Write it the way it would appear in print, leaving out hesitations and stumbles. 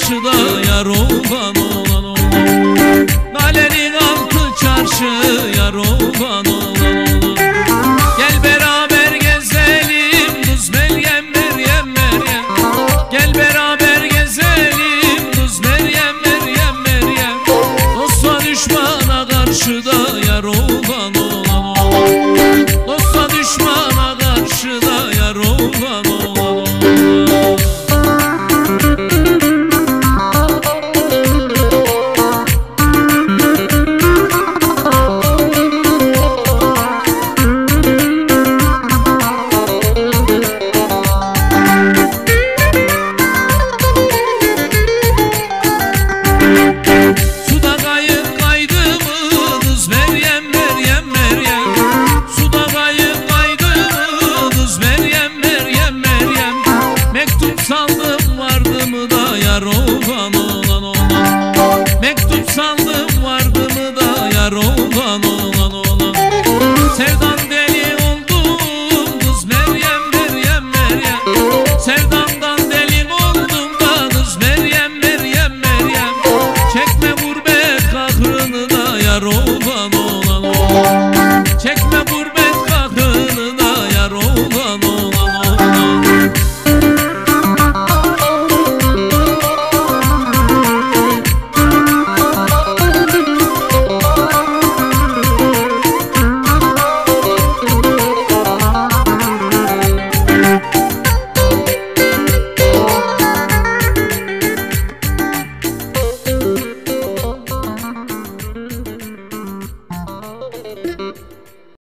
karşıda yar olan olan olan. Lalenin altı çarşı yar olan olan olan. Gel beraber gezelim kız Meryem Meryem Meryem. Gel beraber gezelim kız Meryem Meryem Meryem. Dosta düşmana karşıda yar olan olan olan. Dosta düşmana karşıda yar olan olan olan. Suda kayık kaydı mı kız Meryem Meryem Meryem. Suda kayık kaydı mı kız Meryem Meryem Meryem. Mektup saldım vardı mı da yar o